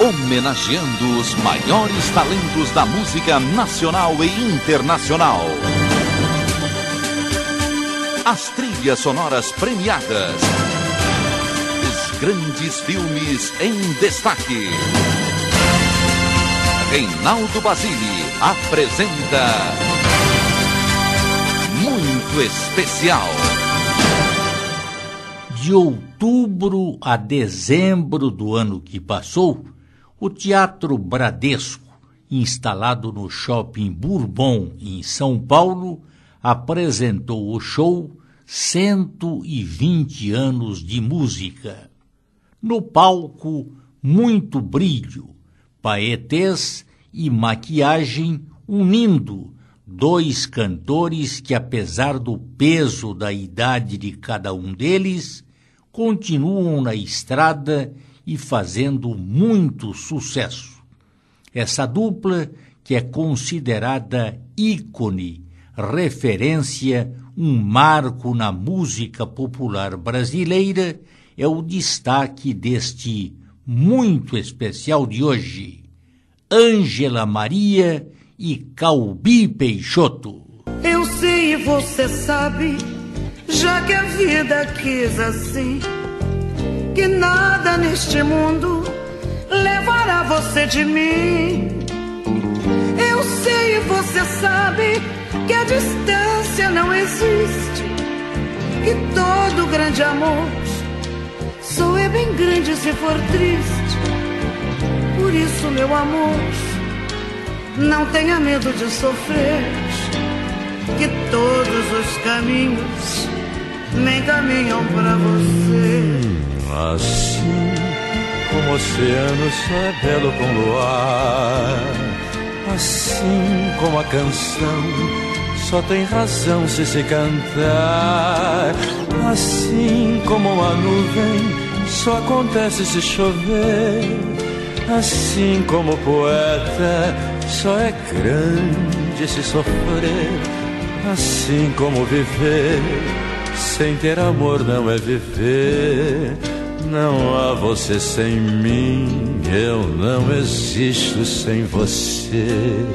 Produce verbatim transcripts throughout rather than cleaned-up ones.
homenageando os maiores talentos da música nacional e internacional. As trilhas sonoras premiadas. Os grandes filmes em destaque. Reinaldo Basile apresenta Muito Especial. De outubro a dezembro do ano que passou, o Teatro Bradesco, instalado no Shopping Bourbon, em São Paulo, apresentou o show cento e vinte anos de música. No palco, muito brilho, paetês e maquiagem unindo dois cantores que, apesar do peso da idade de cada um deles, continuam na estrada e fazendo muito sucesso. Essa dupla, que é considerada ícone, referência, um marco na música popular brasileira, é o destaque deste muito especial de hoje. Ângela Maria e Calbi Peixoto. Eu sei e você sabe, já que a vida quis assim, que nada neste mundo levará você de mim. Eu sei e você sabe que a distância não existe, que todo grande amor só é bem grande se for triste. Por isso, meu amor, não tenha medo de sofrer, que todos os caminhos me encaminham pra você. Assim como o oceano só é belo com luar, assim como a canção só tem razão se se cantar, assim como uma nuvem só acontece se chover, assim como o poeta só é grande se sofrer, assim como viver sem ter amor não é viver. Não há você sem mim, eu não existo sem você.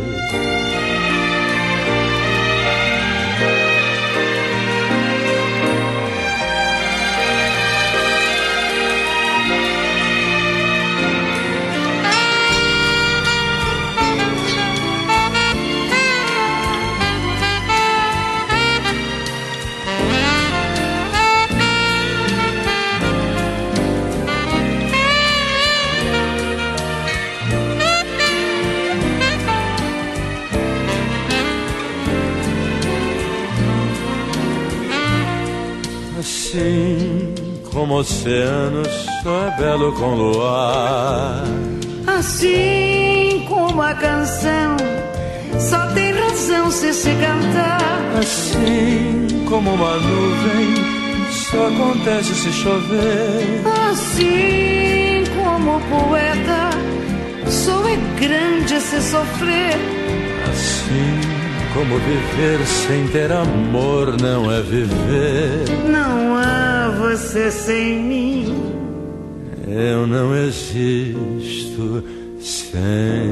Assim como o oceano só é belo com luar, assim como a canção só tem razão se se cantar, assim como uma nuvem só acontece se chover, assim como o poeta só é grande se sofrer, assim como viver sem ter amor não é viver. Não há você sem mim, eu não existo sem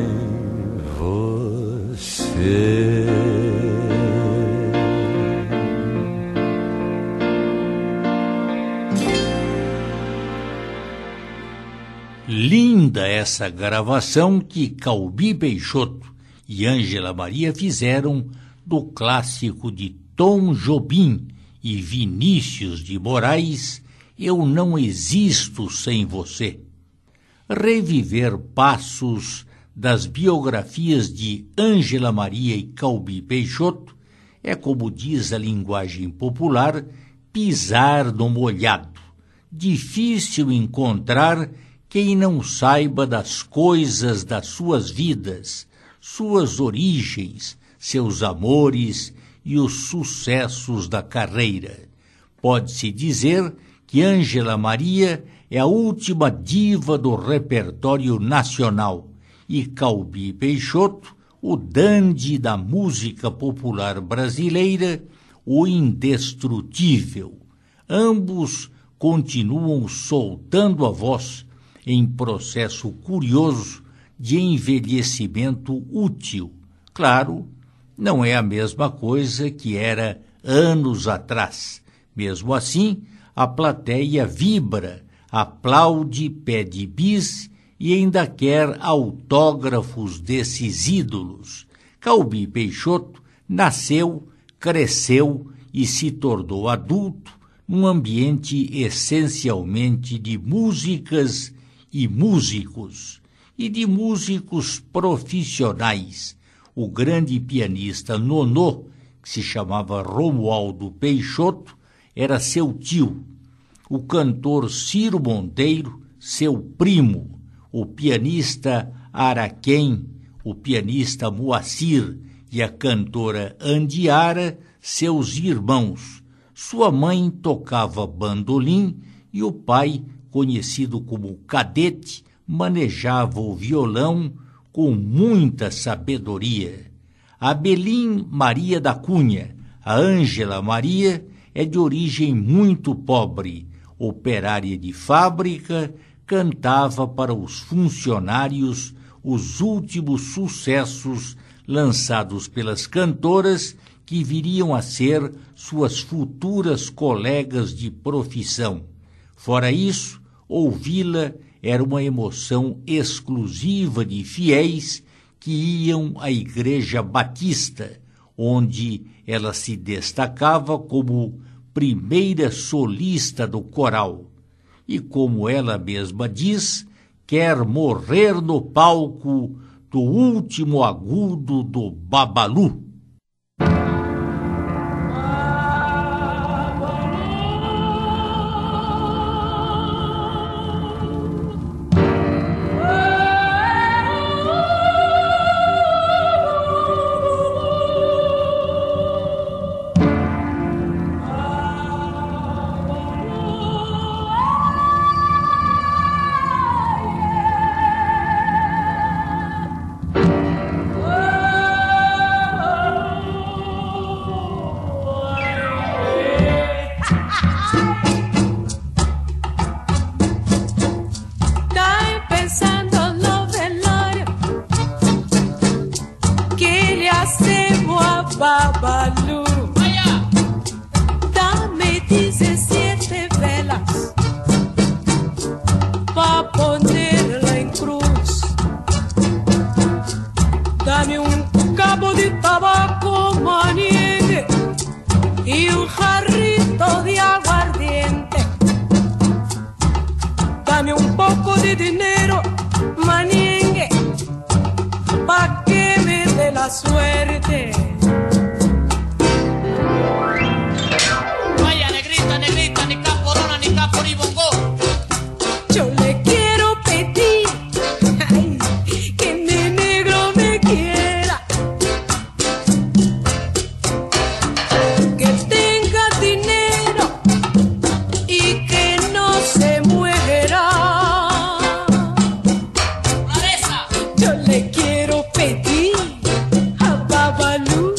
você. Linda essa gravação que Calbi Peixoto e Ângela Maria fizeram do clássico de Tom Jobim e Vinícius de Moraes, Eu Não Existo Sem Você. Reviver passos das biografias de Ângela Maria e Calbi Peixoto é, como diz a linguagem popular, pisar no molhado. Difícil encontrar quem não saiba das coisas das suas vidas, suas origens, seus amores e os sucessos da carreira. Pode-se dizer que Ângela Maria é a última diva do repertório nacional e Calbi Peixoto, o dandy da música popular brasileira, o indestrutível. Ambos continuam soltando a voz em processo curioso de envelhecimento útil. Claro, não é a mesma coisa que era anos atrás. Mesmo assim, a plateia vibra, aplaude, pede bis e ainda quer autógrafos desses ídolos. Calbi Peixoto nasceu, cresceu e se tornou adulto num ambiente essencialmente de músicas e músicos, e de músicos profissionais. O grande pianista nonô, que se chamava Romualdo Peixoto, era seu tio. O cantor Ciro Monteiro, seu primo. O pianista Araquém, o pianista Moacir e a cantora Andiara, seus irmãos. Sua mãe tocava bandolim e o pai, conhecido como Cadete, manejava o violão com muita sabedoria. A Belim Maria da Cunha, a Ângela Maria, é de origem muito pobre, operária de fábrica, cantava para os funcionários os últimos sucessos lançados pelas cantoras que viriam a ser suas futuras colegas de profissão. Fora isso, ouvi-la era uma emoção exclusiva de fiéis que iam à Igreja Batista, onde ela se destacava como primeira solista do coral. E como ela mesma diz, quer morrer no palco do último agudo do Babalu. Babalu, dame diecisiete velas pa ponerla en cruz. Dame un cabo de tabaco maniente y un jarrito de aguardiente. Dame un poco de dinero maniente pa que me dé la suerte. Yo le quiero pedir, ay, que mi negro me quiera, que tenga dinero y que no se muera. Yo le quiero pedir a Babalu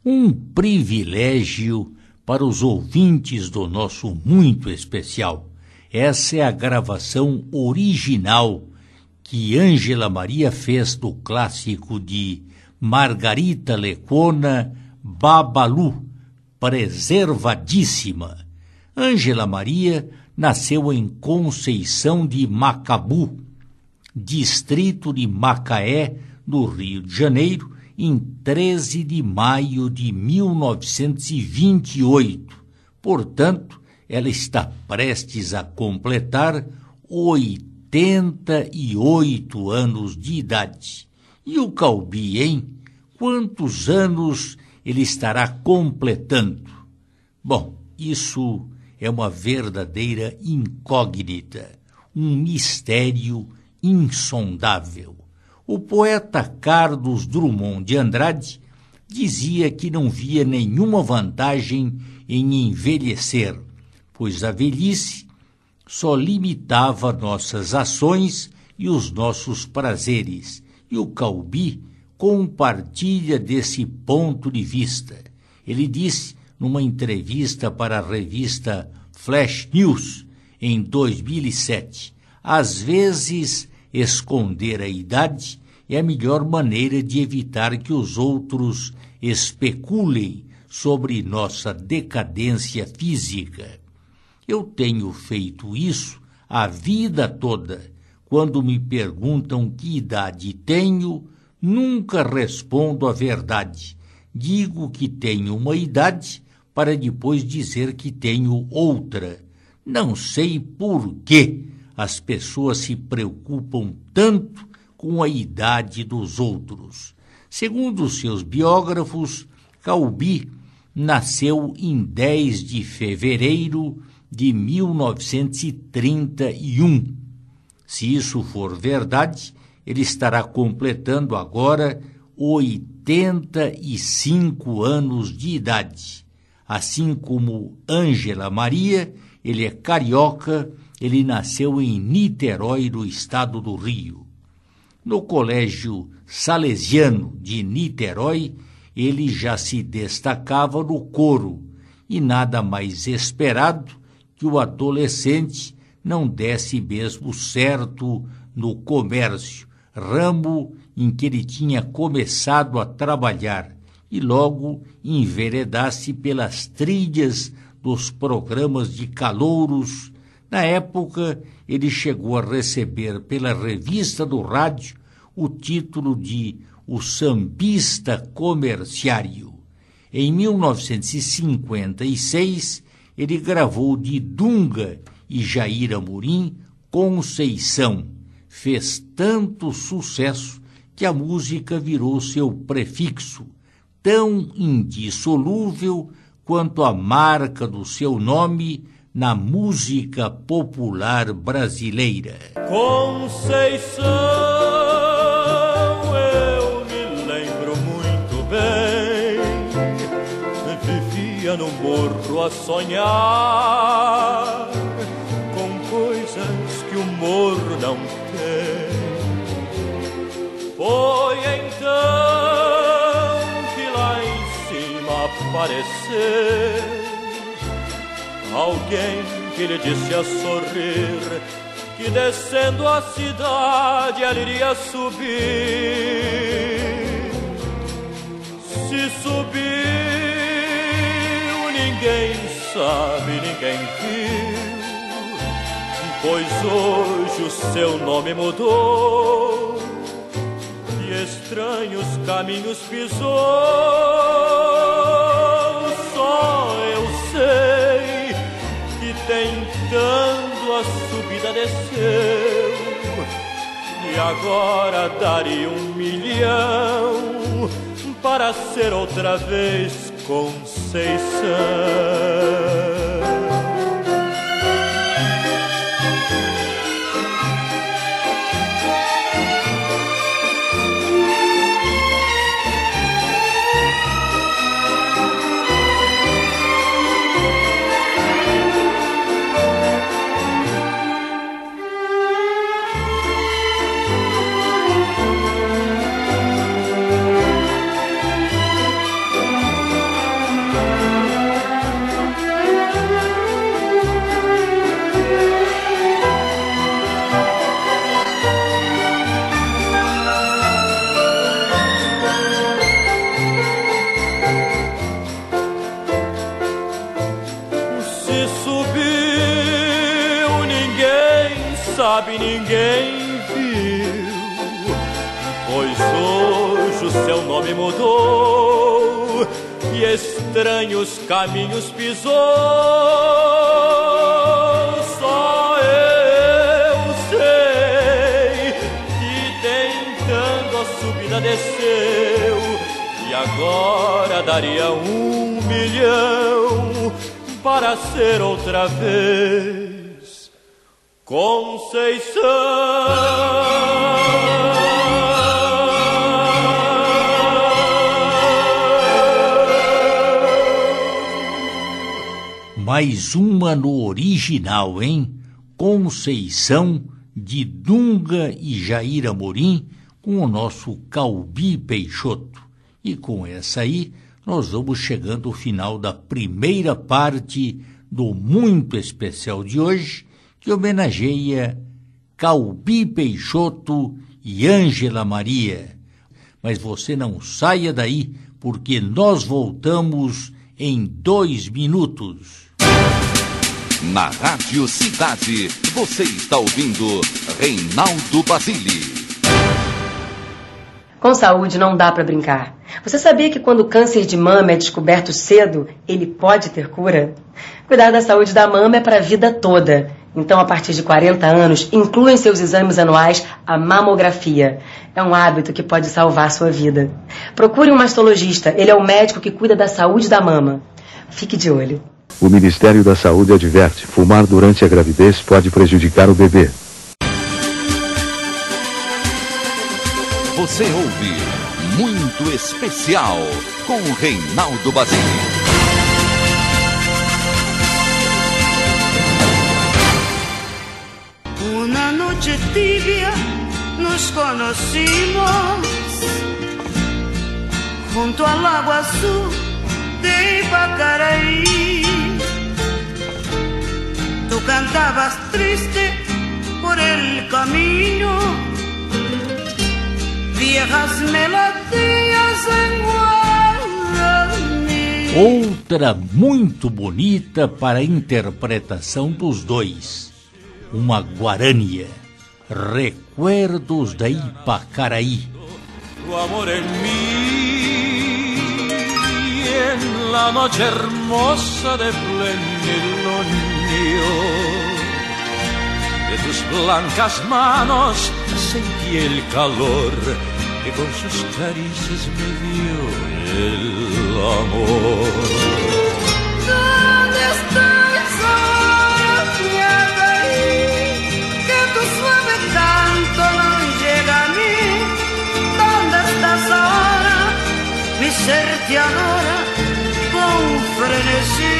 Um privilégio para os ouvintes do nosso muito especial. Essa é a gravação original que Ângela Maria fez do clássico de Margarita Lecuona, Babalu, preservadíssima. Ângela Maria nasceu em Conceição de Macabu, distrito de Macaé, no Rio de Janeiro, em treze de maio de mil novecentos e vinte e oito. Portanto, ela está prestes a completar oitenta e oito anos de idade. E o Calbi, hein? Quantos anos ele estará completando? Bom, isso é uma verdadeira incógnita, um mistério insondável. O poeta Carlos Drummond de Andrade dizia que não via nenhuma vantagem em envelhecer, pois a velhice só limitava nossas ações e os nossos prazeres, e o Calbi compartilha desse ponto de vista. Ele disse numa entrevista para a revista Flash News, em dois mil e sete, às vezes esconder a idade é a melhor maneira de evitar que os outros especulem sobre nossa decadência física. Eu tenho feito isso a vida toda. Quando me perguntam que idade tenho, nunca respondo a verdade. Digo que tenho uma idade para depois dizer que tenho outra. Não sei por quê as pessoas se preocupam tanto com a idade dos outros. Segundo seus biógrafos, Calbi nasceu em dez de fevereiro de mil novecentos e trinta e um. Se isso for verdade, ele estará completando agora oitenta e cinco anos de idade. Assim como Ângela Maria, ele é carioca. Ele nasceu em Niterói, no estado do Rio. No Colégio Salesiano de Niterói, ele já se destacava no coro, e nada mais esperado que o adolescente não desse mesmo certo no comércio, ramo em que ele tinha começado a trabalhar, e logo enveredasse pelas trilhas dos programas de calouros. Na época, ele chegou a receber pela revista do rádio o título de o sambista comerciário. Em mil novecentos e cinquenta e seis, ele gravou de Dunga e Jair Amorim Conceição. Fez tanto sucesso que a música virou seu prefixo, tão indissolúvel quanto a marca do seu nome na música popular brasileira. Conceição, eu me lembro muito bem, vivia no morro a sonhar com coisas que o morro não tem. Foi então que lá em cima apareceu alguém que lhe disse a sorrir que descendo a cidade ela iria subir. Se subiu, ninguém sabe, ninguém viu, pois hoje o seu nome mudou e estranhos caminhos pisou. Só eu sei, tentando a subida desceu, e agora daria um milhão para ser outra vez Conceição. sabe, ninguém viu, pois hoje o seu nome mudou e estranhos caminhos pisou. Só eu sei que tentando a subida desceu e agora daria um milhão para ser outra vez Conceição. Mais uma no original, hein? Conceição, de Dunga e Jair Amorim, com o nosso Calbi Peixoto. E com essa aí, nós vamos chegando ao final da primeira parte do muito especial de hoje, que homenageia Calbi Peixoto e Ângela Maria. Mas você não saia daí, porque nós voltamos em dois minutos. Na Rádio Cidade, você está ouvindo Reinaldo Basile. Com saúde não dá para brincar. Você sabia que quando o câncer de mama é descoberto cedo, ele pode ter cura? Cuidar da saúde da mama é para a vida toda. Então, a partir de quarenta anos, inclua em seus exames anuais a mamografia. É um hábito que pode salvar sua vida. Procure um mastologista, ele é o médico que cuida da saúde da mama. Fique de olho. O Ministério da Saúde adverte: fumar durante a gravidez pode prejudicar o bebê. Você ouve Muito Especial com Reinaldo Basile. Una noche tibia nos conocimos junto al lago azul de Ipacaraí. Tú cantabas triste por el camino, viejas melodías en guaraní. Outra muito bonita para a interpretação dos dois, uma guarânia, Recuerdos de Ipacaraí. Tu amor en mí, en la noche hermosa de plenilunio, de tus blancas manos sentí el calor que con sus caricias me dio el amor. ¿Dónde estás ahora, mi Agaí? Que tu suave canto no llega a mí. ¿Dónde estás ahora? Mi ser te adora con frenesí.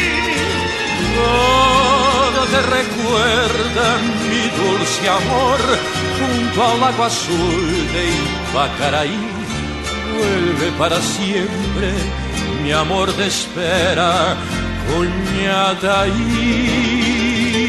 Todo te recuerda mi dulce amor junto al lago azul de Ipacaraí. Vuelve para siempre, mi amor te espera, Cuñataí.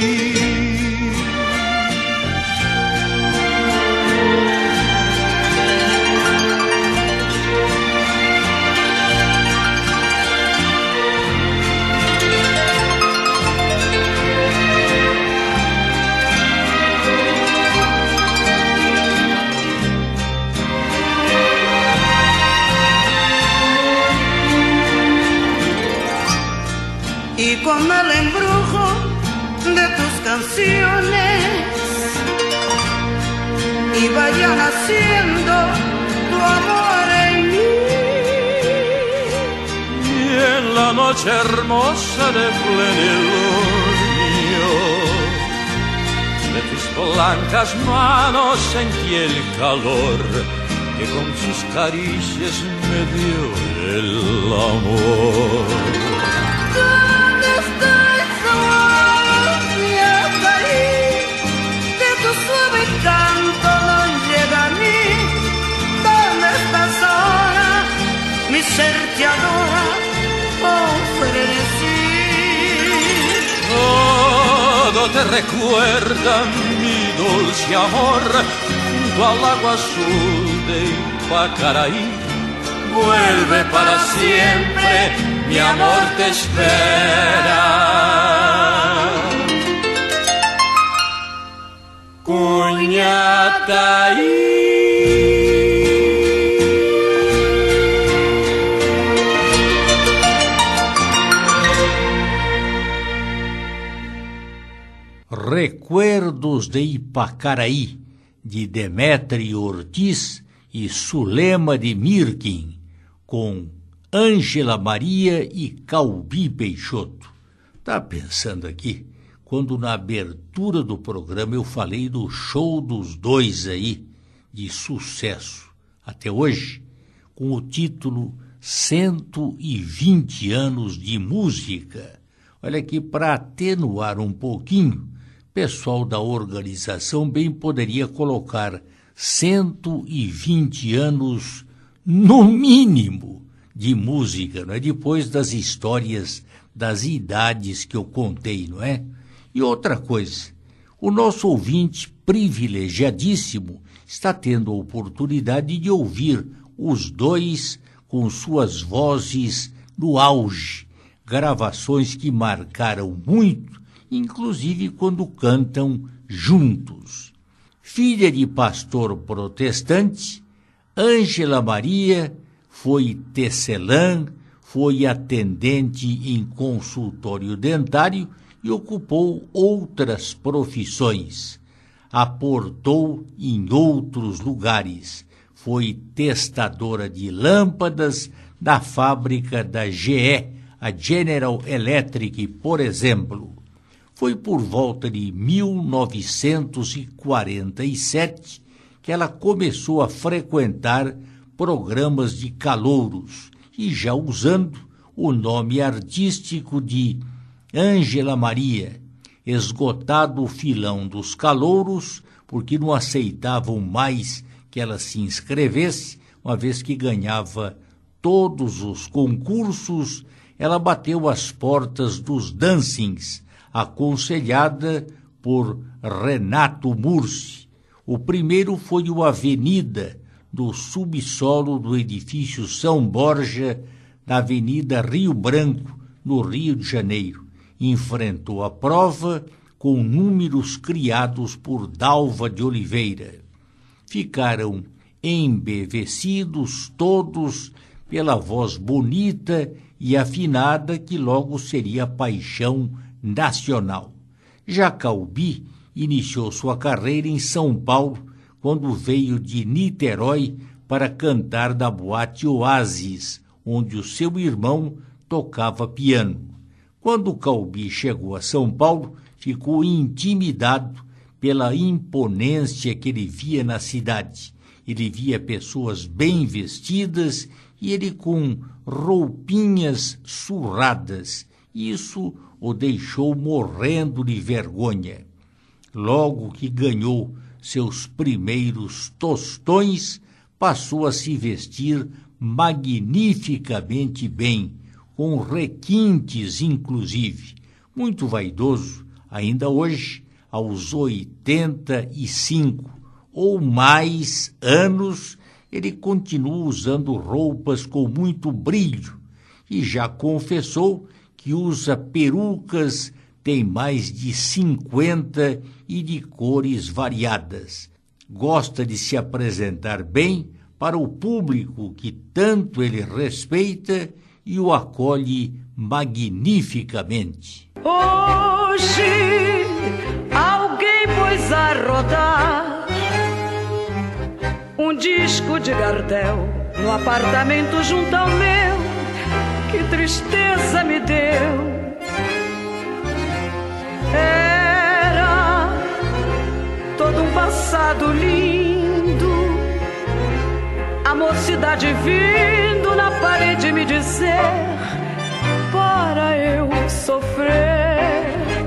Y con el embrujo de tus canciones y vaya naciendo tu amor en mí. Y en la noche hermosa de plenilunio, de tus blancas manos sentí el calor que con sus caricias me dio el amor. ¿Dónde estás ahora, mi Agaí? Que tu suave canto no llega a mí. ¿Dónde estás ahora? Mi ser te adora con frenesí. Todo te recuerda mi dulce amor junto al lago azul de Ipacaraí. Vuelve para siempre, mi amor te espera. Cunhataí. Recuerdos de Ipacaraí, de Demétrio Ortiz e Sulema de Mirkin, com Ângela Maria e Calbi Peixoto. Tá pensando aqui, quando na abertura do programa eu falei do show dos dois aí, de sucesso, até hoje, com o título cento e vinte anos de música. Olha aqui, para atenuar um pouquinho, pessoal da organização bem poderia colocar cento e vinte anos, no mínimo, de música, não é? Depois das histórias, das idades que eu contei, não é? E outra coisa, o nosso ouvinte privilegiadíssimo está tendo a oportunidade de ouvir os dois com suas vozes no auge, gravações que marcaram muito, inclusive quando cantam juntos. Filha de pastor protestante, Ângela Maria foi tecelã, foi atendente em consultório dentário e ocupou outras profissões. Aportou em outros lugares. Foi testadora de lâmpadas da fábrica da G E, a General Electric, por exemplo. Foi por volta de mil novecentos e quarenta e sete que ela começou a frequentar programas de calouros e já usando o nome artístico de Ângela Maria, esgotado o filão dos calouros, porque não aceitavam mais que ela se inscrevesse, uma vez que ganhava todos os concursos, ela bateu as portas dos dancings, aconselhada por Renato Mursi. O primeiro foi o Avenida, do subsolo do edifício São Borja, na Avenida Rio Branco, no Rio de Janeiro. Enfrentou a prova com números criados por Dalva de Oliveira. Ficaram embevecidos todos pela voz bonita e afinada que logo seria paixão nacional. Já Calbi iniciou sua carreira em São Paulo, quando veio de Niterói para cantar na boate Oasis, onde o seu irmão tocava piano. Quando Calbi chegou a São Paulo, ficou intimidado pela imponência que ele via na cidade. Ele via pessoas bem vestidas e ele com roupinhas surradas. Isso o deixou morrendo de vergonha. Logo que ganhou seus primeiros tostões, passou a se vestir magnificamente bem, com requintes inclusive. Muito vaidoso, ainda hoje, aos oitenta e cinco ou mais anos, ele continua usando roupas com muito brilho e já confessou que usa perucas, tem mais de cinquenta e de cores variadas. Gosta de se apresentar bem para o público que tanto ele respeita e o acolhe magnificamente. Hoje alguém pôs a rodar um disco de Gardel no apartamento junto ao meu. Que tristeza me deu. Era todo um passado lindo, a mocidade vindo na parede me dizer para eu sofrer.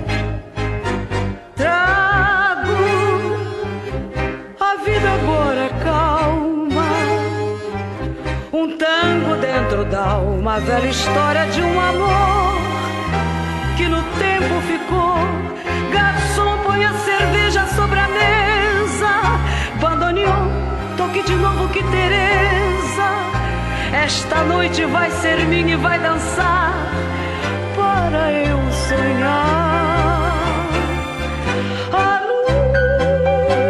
Trago a vida agora calma, um tango dentro d'alma, velha história de um amor que no tempo ficou. Garçom, põe a cerveja sobre a mesa. Bandoneon, toque de novo que Teresa. Esta noite vai ser minha e vai dançar para eu sonhar. A luz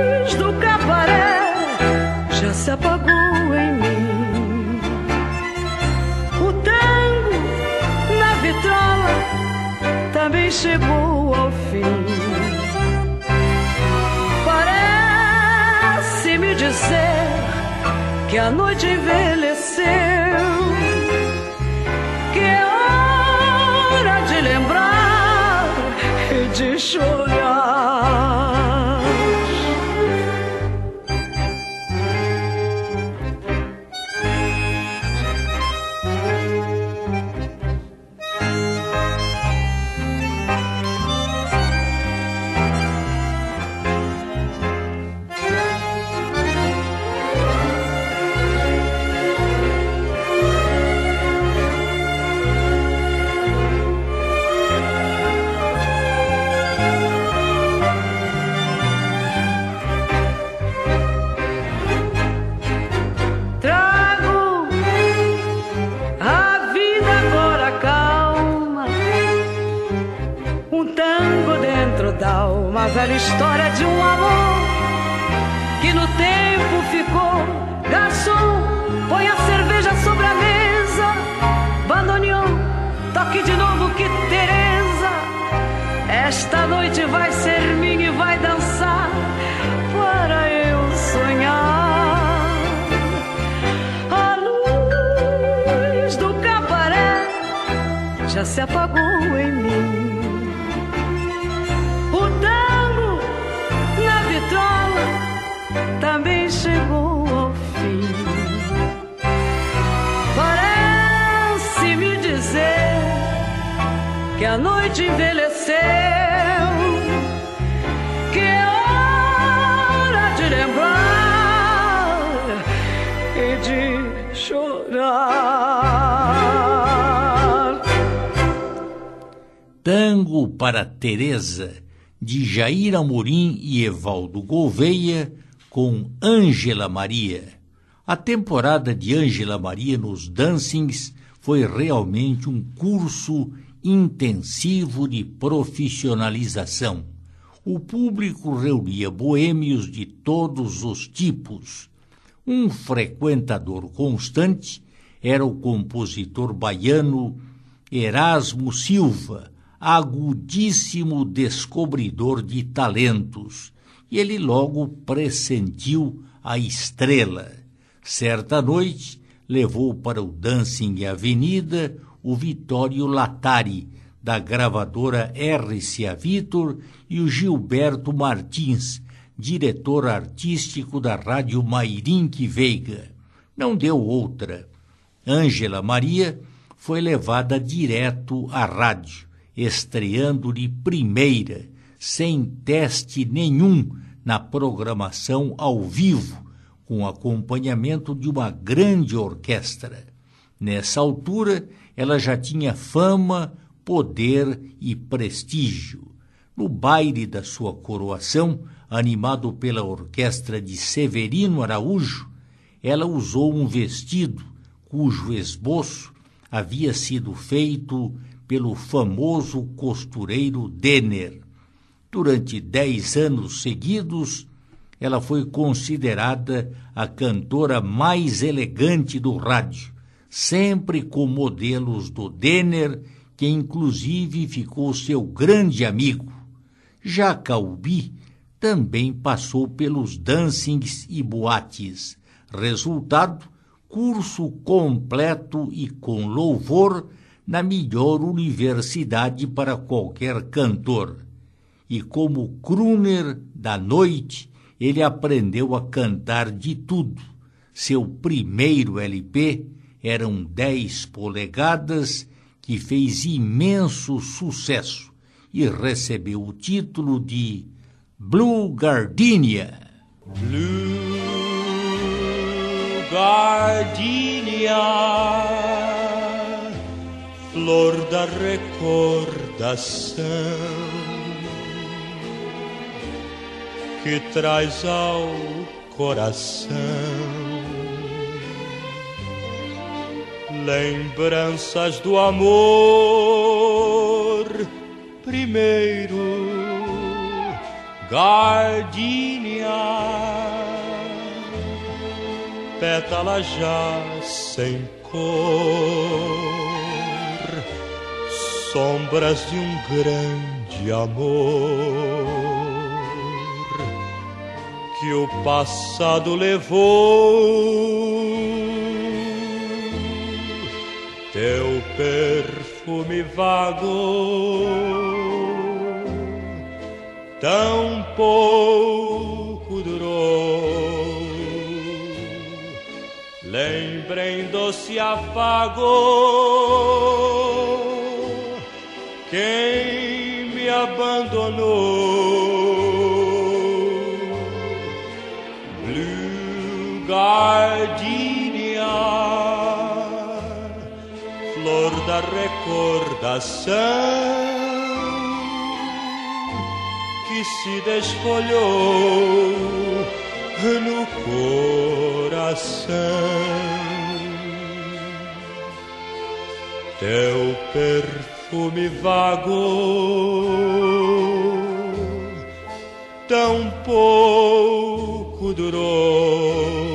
também chegou ao fim. Parece-me dizer que a noite envelheceu, que é hora de lembrar e de chorar. Uma velha história de um amor que no tempo ficou. Garçom, põe a cerveja sobre a mesa. Bandoneon, toque de novo que Teresa. Esta noite vai ser minha e vai dançar para eu sonhar. A luz do cabaré já se apagou em mim. Também chegou ao fim. Parece-me dizer que a noite envelheceu, que é hora de lembrar e de chorar. Tango para Teresa, de Jair Amorim e Evaldo Gouveia, com Ângela Maria. A temporada de Ângela Maria nos dancings foi realmente um curso intensivo de profissionalização. O público reunia boêmios de todos os tipos. Um frequentador constante era o compositor baiano Erasmo Silva, agudíssimo descobridor de talentos, e ele logo pressentiu a estrela. Certa noite, levou para o Dancing Avenida o Vitório Latari, da gravadora R C A Victor, e o Gilberto Martins, diretor artístico da Rádio Mairinque Veiga. Não deu outra. Ângela Maria foi levada direto à rádio, estreando de primeira, sem teste nenhum, na programação ao vivo, com acompanhamento de uma grande orquestra. Nessa altura, ela já tinha fama, poder e prestígio. No baile da sua coroação, animado pela orquestra de Severino Araújo, ela usou um vestido cujo esboço havia sido feito pelo famoso costureiro Denner. Durante dez anos seguidos, ela foi considerada a cantora mais elegante do rádio, sempre com modelos do Denner, que inclusive ficou seu grande amigo. Já Calbi também passou pelos dancings e boates. Resultado, curso completo e com louvor na melhor universidade para qualquer cantor. E como crooner da noite, ele aprendeu a cantar de tudo. Seu primeiro L P eram dez polegadas, que fez imenso sucesso e recebeu o título de Blue Gardenia. Blue Gardenia, flor da recordação, que traz ao coração lembranças do amor primeiro. Gardenia, pétala já sem cor, sombras de um grande amor que o passado levou. Teu perfume vago tão pouco durou. Lembra em doce afago quem me abandonou. Blue Gardenia, flor da recordação que se desfolhou no coração. Teu perfume vago tão pouco durou.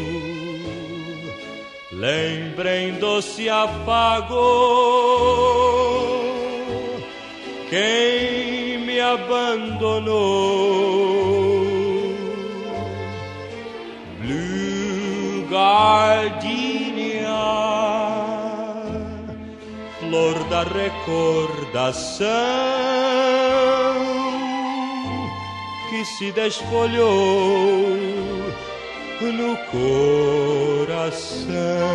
Lembra em doce afago quem me abandonou. Blue Gardenia, flor da recordação que se desfolhou no coração.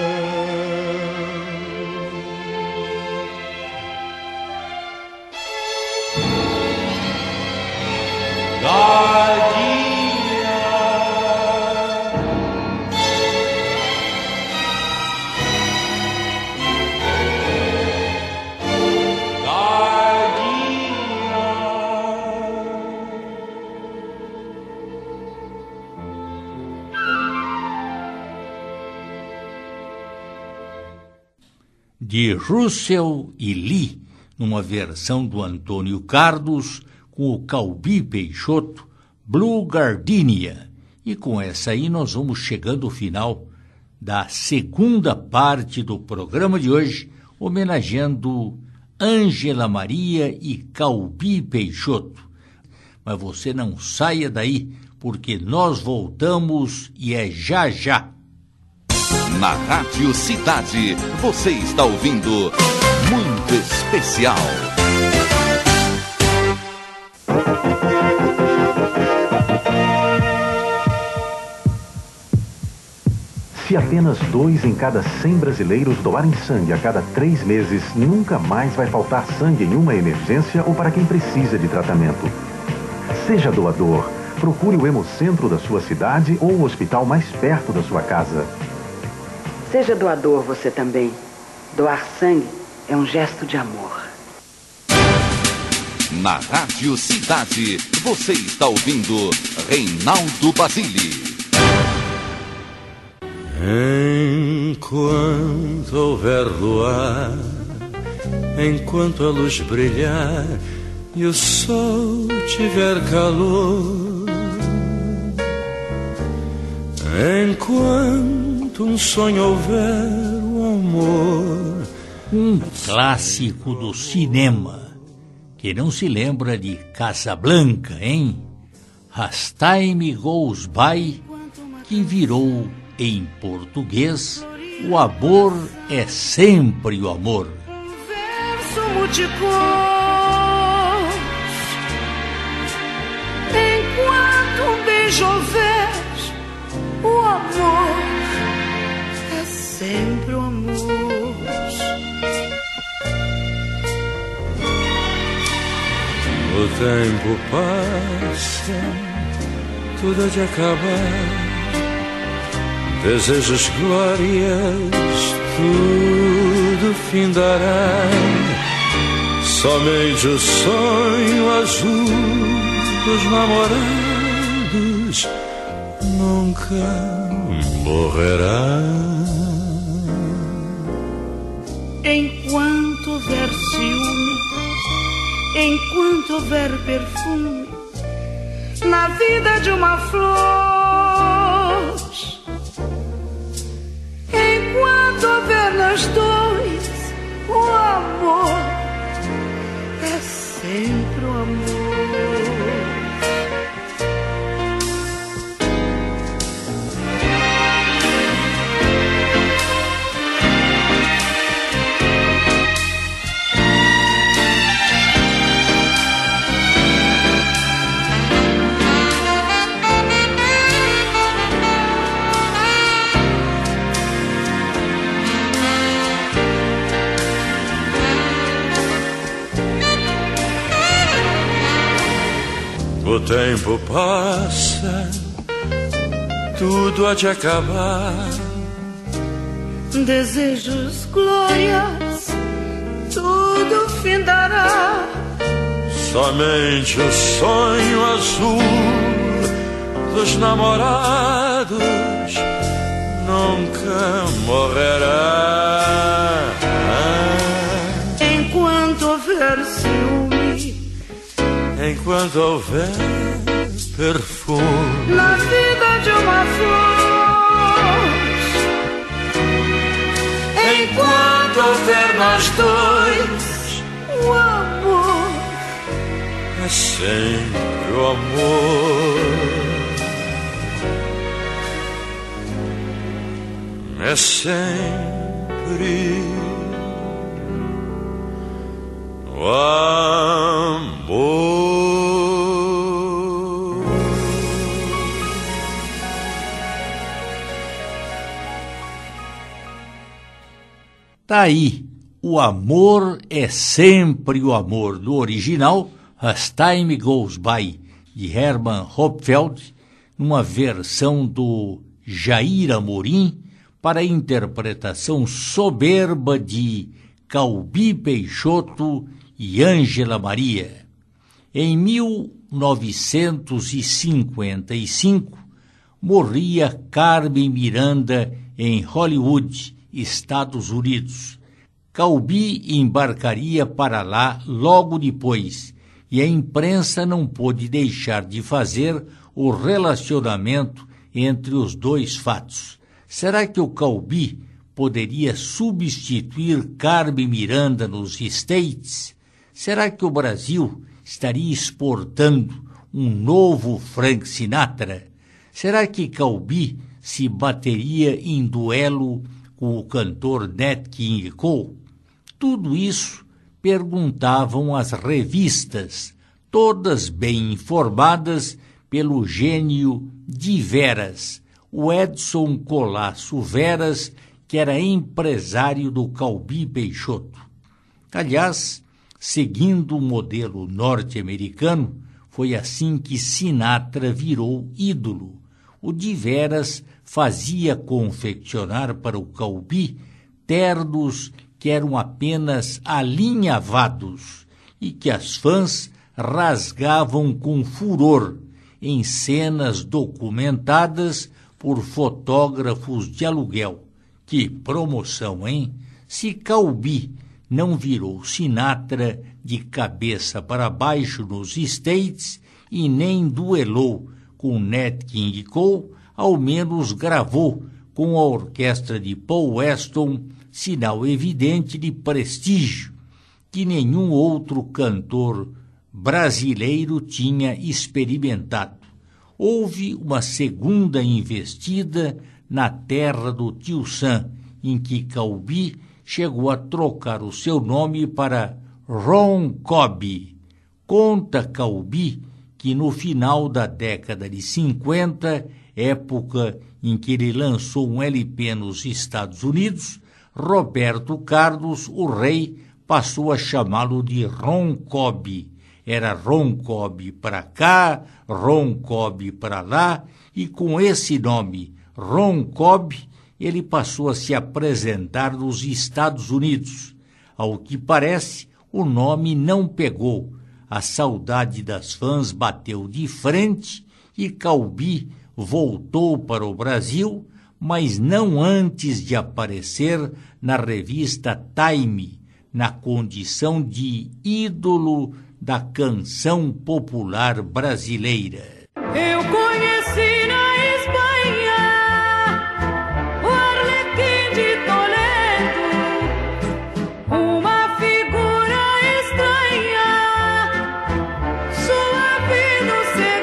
Gardenia, Gardenia. De Russell e Lee, numa versão do Antônio Carlos, com o Calbi Peixoto, Blue Gardenia. E com essa aí nós vamos chegando ao final da segunda parte do programa de hoje, homenageando Ângela Maria e Calbi Peixoto. Mas você não saia daí, porque nós voltamos e é já já. Na Rádio Cidade, você está ouvindo Muito Especial. Se apenas dois em cada cem brasileiros doarem sangue a cada três meses, nunca mais vai faltar sangue em uma emergência ou para quem precisa de tratamento. Seja doador. Procure o Hemocentro da sua cidade ou o hospital mais perto da sua casa. Seja doador você também. Doar sangue é um gesto de amor. Na Rádio Cidade, você está ouvindo Reinaldo Basile. Enquanto houver luar, enquanto a luz brilhar e o sol tiver calor, enquanto um sonho houver o amor. Um clássico do cinema. Quem não se lembra de Casablanca, hein? As Time Goes By, que virou em português, o amor é sempre o amor. Um verso multicor, enquanto um beijo houver, o amor é sempre o amor. O tempo passa, tudo há de acabar. Desejos, glórias, tudo findará. Somente o sonho azul dos namorados nunca morrerá. Enquanto houver ciúme, enquanto houver perfume na vida de uma flor, enquanto houver nós dois, o amor o tempo passa, tudo há de acabar. Desejos, glórias, tudo findará. Somente o sonho azul dos namorados nunca morrerá. Enquanto houver ciúme, enquanto houver perfume na vida de uma flor, enquanto houver nós dois, o amor é sempre o amor. É sempre o amor. Tá aí, o amor é sempre o amor, do original As Time Goes By, de Hermann Hopfeld, numa versão do Jair Amorim, para a interpretação soberba de Calbi Peixoto e Ângela Maria. Em mil novecentos e cinquenta e cinco, morria Carmen Miranda em Hollywood, Estados Unidos. Calbi embarcaria para lá logo depois, e a imprensa não pôde deixar de fazer o relacionamento entre os dois fatos. Será que o Calbi poderia substituir Carmen Miranda nos States? Será que o Brasil estaria exportando um novo Frank Sinatra? Será que Calbi se bateria em duelo com o cantor Nat King Cole? Tudo isso perguntavam as revistas, todas bem informadas pelo gênio de Veras, o Edson Colasso Veras, que era empresário do Calbi Peixoto. Aliás, seguindo o modelo norte-americano, foi assim que Sinatra virou ídolo. O de Veras fazia confeccionar para o Calbi ternos que eram apenas alinhavados e que as fãs rasgavam com furor em cenas documentadas por fotógrafos de aluguel. Que promoção, hein? Se Calbi não virou Sinatra de cabeça para baixo nos States e nem duelou com Nat King Cole, ao menos gravou com a orquestra de Paul Weston, sinal evidente de prestígio que nenhum outro cantor brasileiro tinha experimentado. Houve uma segunda investida na terra do Tio Sam, em que Calbi chegou a trocar o seu nome para Ron Cobb. Conta Calbi que no final da década de cinquenta, época em que ele lançou um L P nos Estados Unidos, Roberto Carlos, o rei, passou a chamá-lo de Ron Cobb. Era Ron Cobb para cá, Ron Cobb para lá, e com esse nome, Ron Cobb, ele passou a se apresentar nos Estados Unidos. Ao que parece, o nome não pegou. A saudade das fãs bateu de frente e Calbi voltou para o Brasil, mas não antes de aparecer na revista Time, na condição de ídolo da canção popular brasileira. Eu conheci na Espanha o Arlequim de Toledo, uma figura estranha, suave no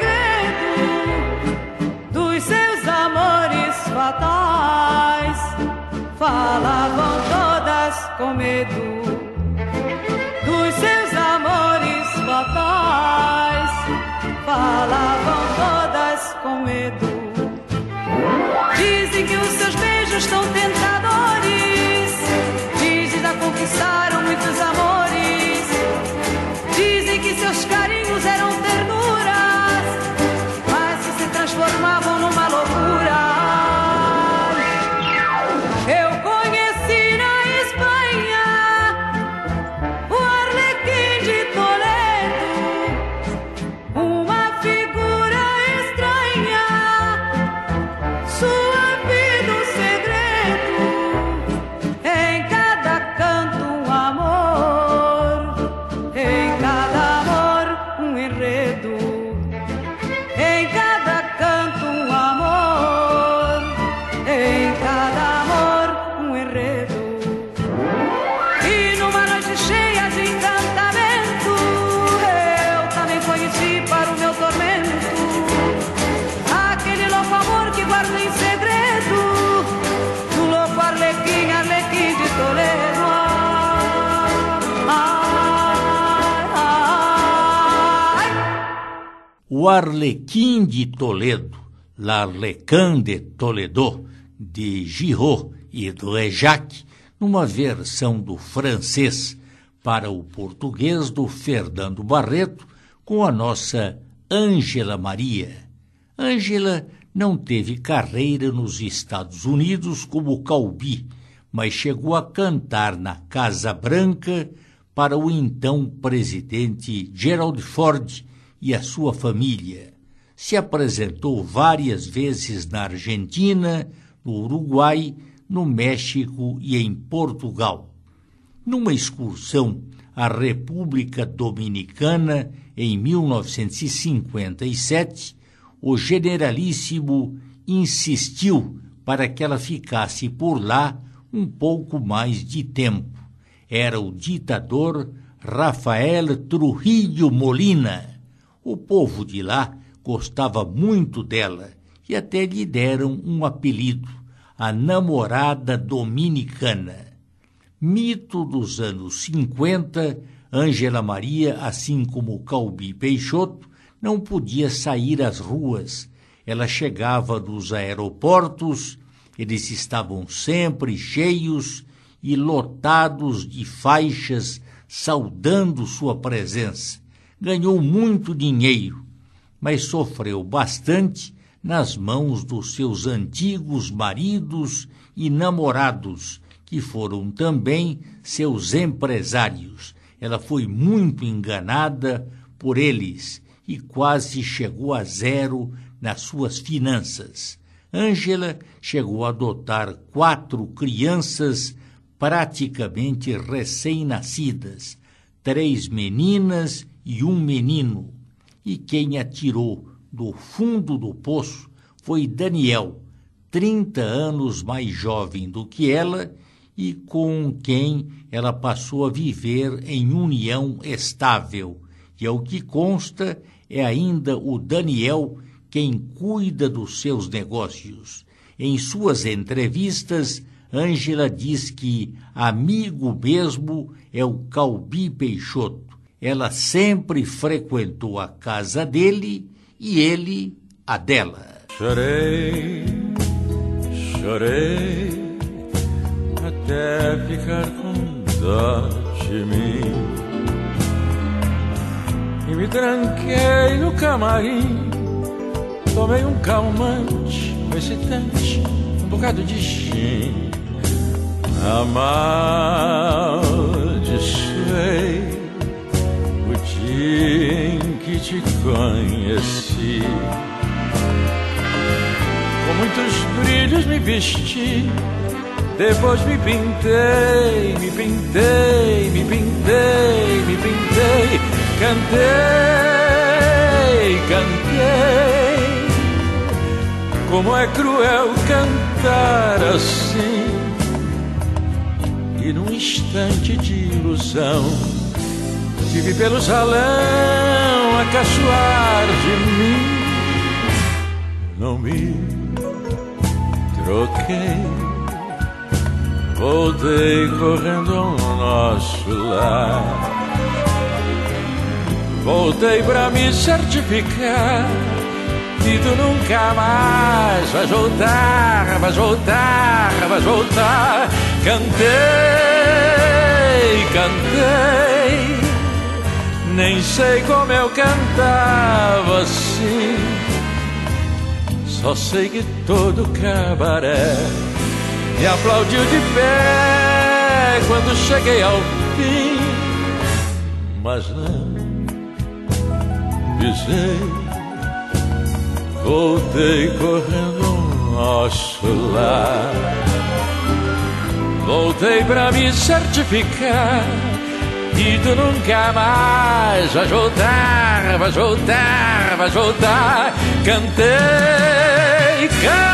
segredo dos seus amores fatais. Falavam todas com medo dos seus amores fatais. Falavam todas com medo. Dizem que os seus beijos são tentadores, dizem que conquistaram muitos amores, dizem que seus carinhos eram ternuras, O Arlequim de Toledo, L'Arlequin de Toledo, de Giraud e Dréjac, numa versão do francês para o português do Fernando Barreto, com a nossa Ângela Maria. Ângela não teve carreira nos Estados Unidos como Calbi, mas chegou a cantar na Casa Branca para o então presidente Gerald Ford e a sua família. Se apresentou várias vezes na Argentina, no Uruguai, no México e em Portugal. Numa excursão à República Dominicana em mil novecentos e cinquenta e sete, o generalíssimo insistiu para que ela ficasse por lá um pouco mais de tempo. Era o ditador Rafael Trujillo Molina. O povo de lá gostava muito dela e até lhe deram um apelido, a namorada dominicana. Mito dos anos cinquenta, Ângela Maria, assim como Calbi Peixoto, não podia sair às ruas. Ela chegava nos aeroportos, eles estavam sempre cheios e lotados de faixas saudando sua presença. Ganhou muito dinheiro, mas sofreu bastante nas mãos dos seus antigos maridos e namorados, que foram também seus empresários. Ela foi muito enganada por eles e quase chegou a zero nas suas finanças. Ângela chegou a adotar quatro crianças praticamente recém-nascidas, três meninas e um menino. E quem a tirou do fundo do poço foi Daniel, trinta anos mais jovem do que ela e com quem ela passou a viver em união estável. E ao que consta, é ainda o Daniel quem cuida dos seus negócios. Em suas entrevistas, Ângela diz que amigo mesmo é o Calbi Peixoto. Ela sempre frequentou a casa dele e ele a dela. Chorei, chorei, até ficar com dó de mim. E me tranquei no camarim, tomei um calmante, um excitante, um bocado de gin. Amaldiçoei o dia em que te conheci. Com muitos brilhos me vesti, depois me pintei, me pintei, me pintei, me pintei. Cantei, cantei. Como é cruel cantar assim. E num instante de ilusão tive pelo salão a caçoar de mim. Não me troquei, voltei correndo ao nosso lar. Voltei pra me certificar que tu nunca mais vais voltar, vais voltar, vais voltar. Cantei, cantei, nem sei como eu cantava assim. Só sei que todo cabaré me aplaudiu de pé quando cheguei ao fim. Mas não pisei, voltei correndo ao nosso lar. Voltei pra me certificar que tu nunca mais vais voltar, vais voltar, vais voltar. Cantei,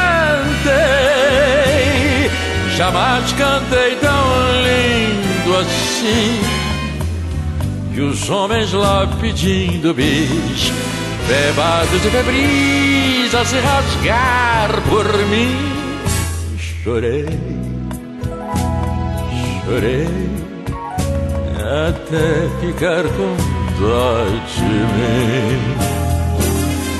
cantei, jamais cantei tão lindo assim. E os homens lá pedindo bis, bebados e febris a se rasgar por mim. Chorei, chorei, até ficar com dó de mim.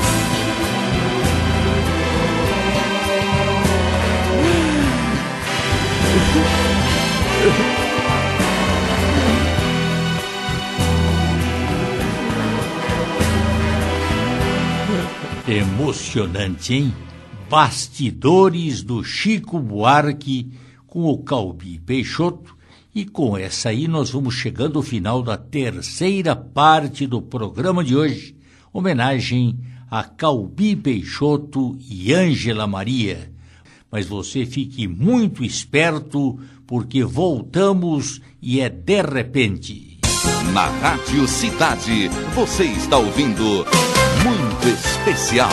Emocionante, hein? Bastidores do Chico Buarque com o Calbi Peixoto. E com essa aí nós vamos chegando ao final da terceira parte do programa de hoje. Homenagem a Calbi Peixoto e Ângela Maria. Mas você fique muito esperto, porque voltamos e é de repente. Na Rádio Cidade, você está ouvindo Muito Especial.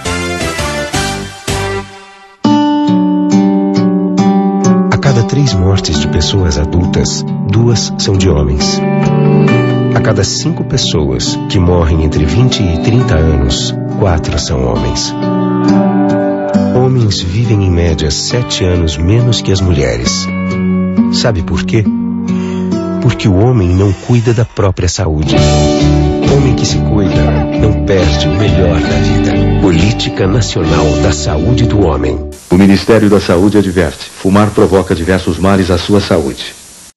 A cada três mortes de pessoas adultas, duas são de homens. A cada cinco pessoas que morrem entre vinte e trinta anos, quatro são homens. Homens vivem em média sete anos menos que as mulheres. Sabe por quê? Porque o homem não cuida da própria saúde. Homem que se cuida não perde o melhor da vida. Política Nacional da Saúde do Homem. O Ministério da Saúde adverte: fumar provoca diversos males à sua saúde.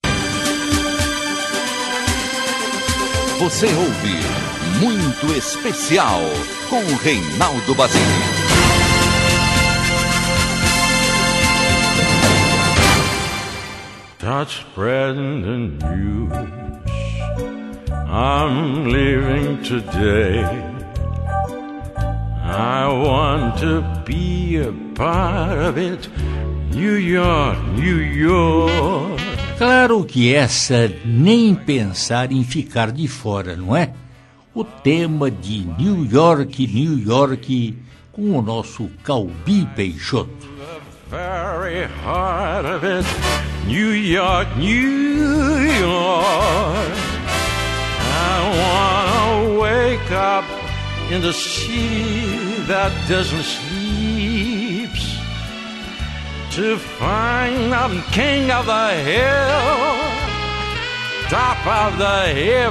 Você ouve Muito Especial com Reinaldo Basílio. Start spreading the news. I'm leaving today. I want to be a part of it. New York, New York. Claro que essa nem pensar em ficar de fora, não é? O tema de New York, New York, com o nosso Calbi Peixoto. Very heart of it, New York, New York. I wanna wake up in the city that doesn't sleep, to find I'm king of the hill, top of the hip.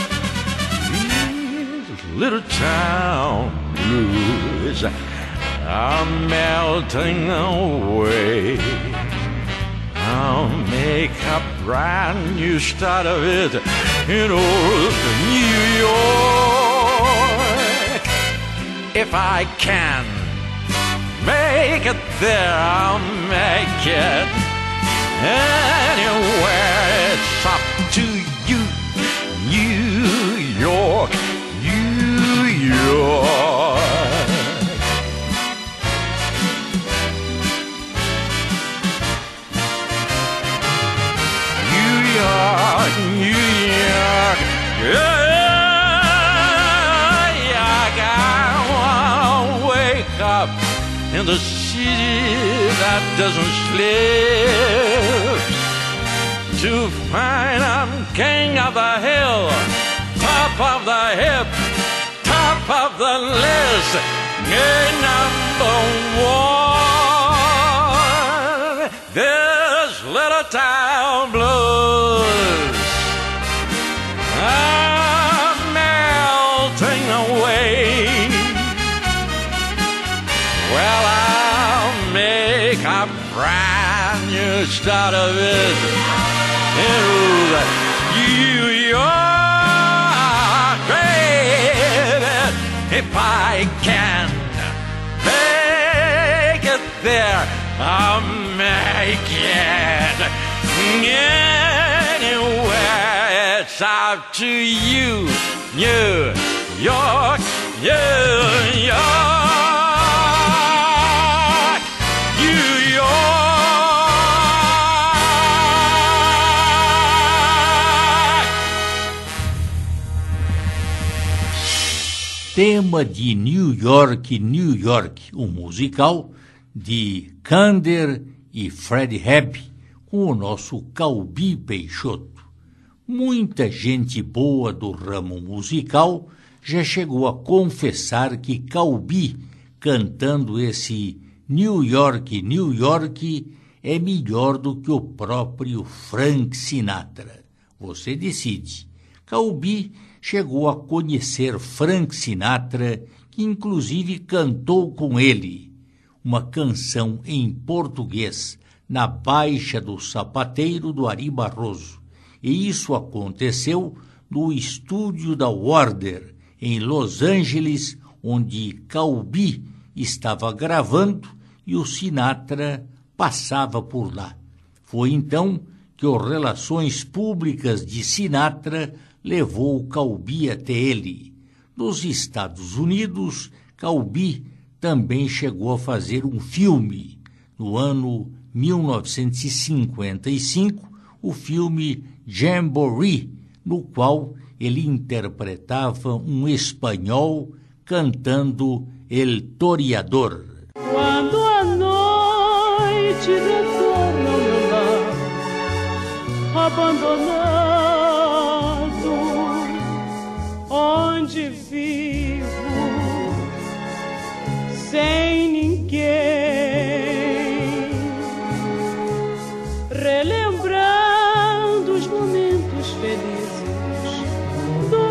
These little town blues are melting away. I'll make a brand new start of it in old New York. If I can make it there, I'll make it anywhere. It's up to you, New York, New York. New York, yeah, I wanna wake up in the city that doesn't sleep, to find I'm king of the hill, top of the hip, top of the list, yeah, number one. This little town blues are melting away. Well, I'll make a brand new start of it in New York, baby. If I can make it there, I'll make it anywhere. It's up to you, New York, New York, New York. Tema de New York, New York, um musical de Kander e Fred Hebb, com o nosso Calbi Peixoto. Muita gente boa do ramo musical já chegou a confessar que Calbi, cantando esse New York, New York, é melhor do que o próprio Frank Sinatra. Você decide. Calbi chegou a conhecer Frank Sinatra, que inclusive cantou com ele uma canção em português na Baixa do Sapateiro do Ari Barroso, e isso aconteceu no estúdio da Warner, em Los Angeles, onde Calbi estava gravando e o Sinatra passava por lá. Foi então que as relações públicas de Sinatra levou Calbi até ele. Nos Estados Unidos, Calbi também chegou a fazer um filme. No ano mil novecentos e cinquenta e cinco, o filme Jamboree, no qual ele interpretava um espanhol cantando El Toreador. Quando a noite retorna ao meu lar, abandonado, onde vivo sem ninguém, relembrando os momentos felizes do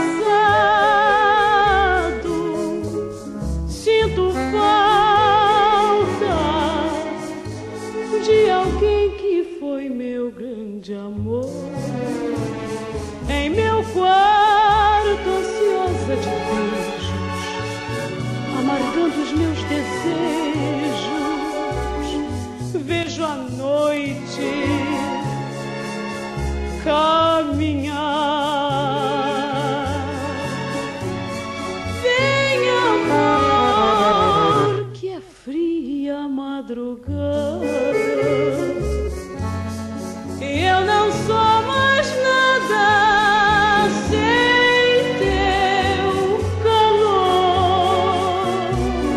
passado, sinto falta de alguém que foi meu grande amor. Em meu quarto, ansiosa de beijos, amargando os meus desejos, vejo a noite caminhar. Vem, amor, que é fria a madrugada, e eu não sou mais nada sem teu calor.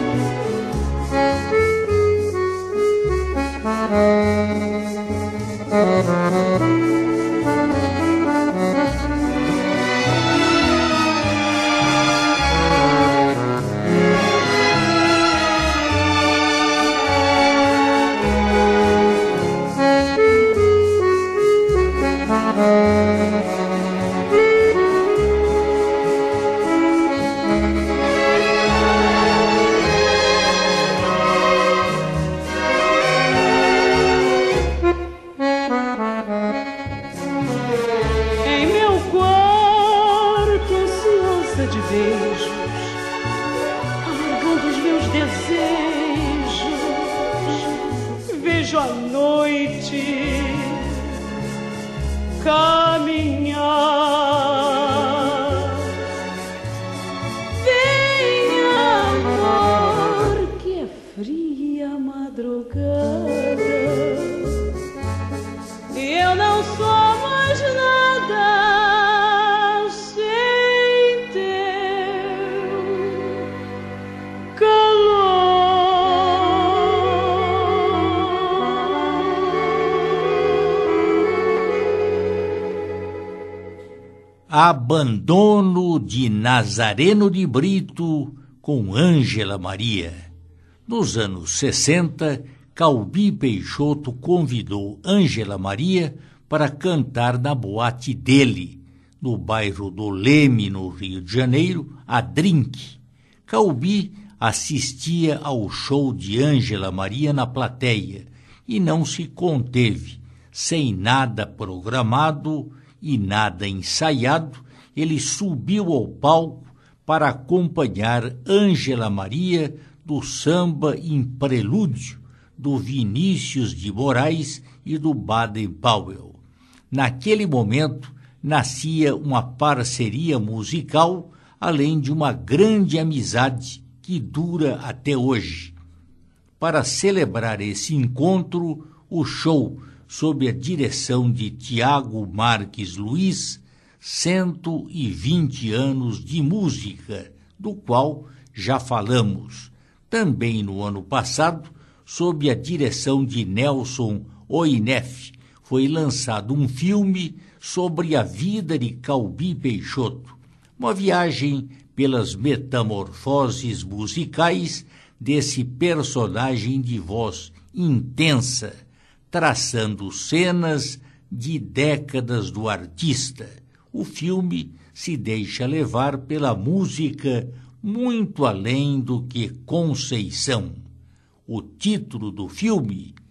Abandono de Nazareno de Brito com Ângela Maria. Nos anos sessenta, Calbi Peixoto convidou Ângela Maria para cantar na boate dele, no bairro do Leme, no Rio de Janeiro, a Drink. Calbi assistia ao show de Ângela Maria na plateia e não se conteve, sem nada programado e nada ensaiado, ele subiu ao palco para acompanhar Ângela Maria do samba em prelúdio do Vinícius de Moraes e do Baden Powell. Naquele momento nascia uma parceria musical, além de uma grande amizade que dura até hoje. Para celebrar esse encontro, o show sob a direção de Tiago Marques Luiz, cento e vinte anos de música, do qual já falamos. Também no ano passado, sob a direção de Nelson Oinef, foi lançado um filme sobre a vida de Calbi Peixoto, uma viagem pelas metamorfoses musicais desse personagem de voz intensa, traçando cenas de décadas do artista. O filme se deixa levar pela música muito além do que Conceição. O título do filme,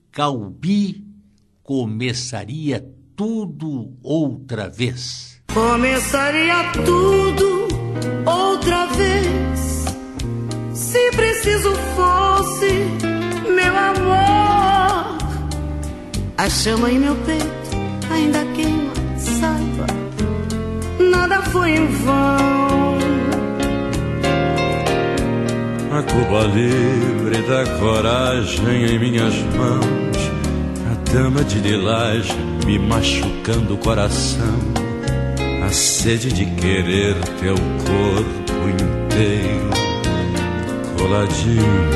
Calbi começaria tudo outra vez. Começaria tudo outra vez, se preciso fosse, meu amor. A chama em meu peito ainda queima, saiba, nada foi em vão. A Cuba livre da coragem em minhas mãos, a dama de lilás me machucando o coração, a sede de querer teu corpo inteiro coladinho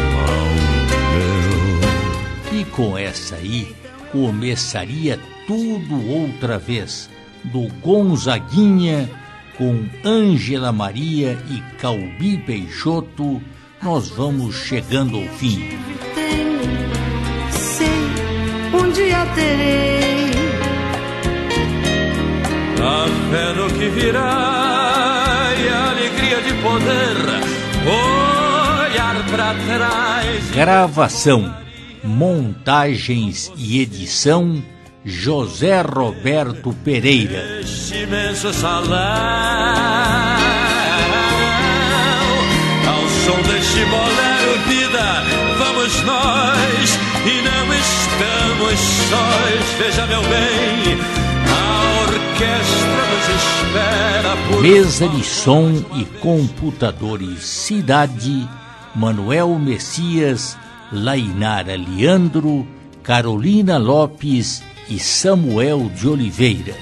ao meu. E com essa aí começaria tudo outra vez, do Gonzaguinha com Ângela Maria e Calbi Peixoto. Nós vamos chegando ao fim. Tenho, sei, um dia terei a fé no que virá e a alegria de poder olhar pra trás. Gravação, montagens e edição José Roberto Pereira. Este imenso salão, ao som deste bolero, vida, vamos nós e não estamos sós. Veja, meu bem, a orquestra nos espera por... Mesa de som e computadores Cidade, Manuel Messias, Lainara Leandro, Carolina Lopes e Samuel de Oliveira.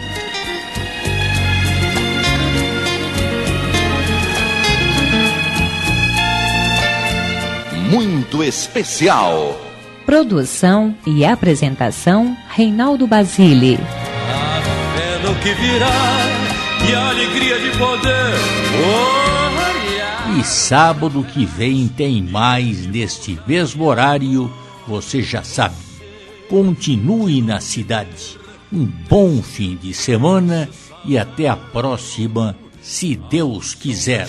Muito especial. Produção e apresentação Reinaldo Basile. A fé no que virá e a alegria de poder olhar. E sábado que vem tem mais neste mesmo horário, você já sabe. Continue na cidade. Um bom fim de semana e até a próxima, se Deus quiser.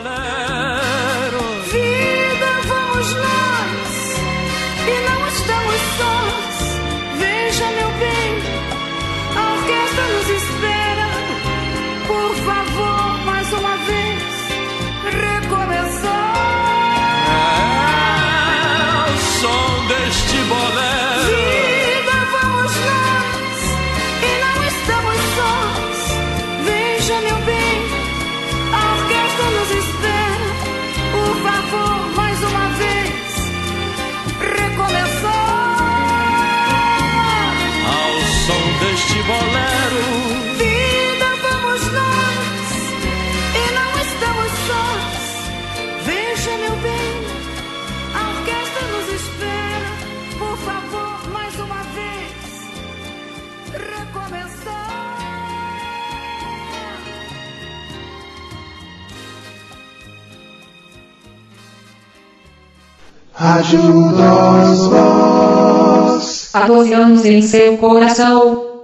vida, vamos nós e não estamos sós. Veja, meu bem, a orquestra nos espera. Por favor, mais uma vez, recomeçar. É o som deste bolero. Deste bolero, vida, vamos nós e não estamos sós. Veja, meu bem, a orquestra nos espera. Por favor, mais uma vez, recomeçar. Ajuda-os, vós, há doze anos em seu coração.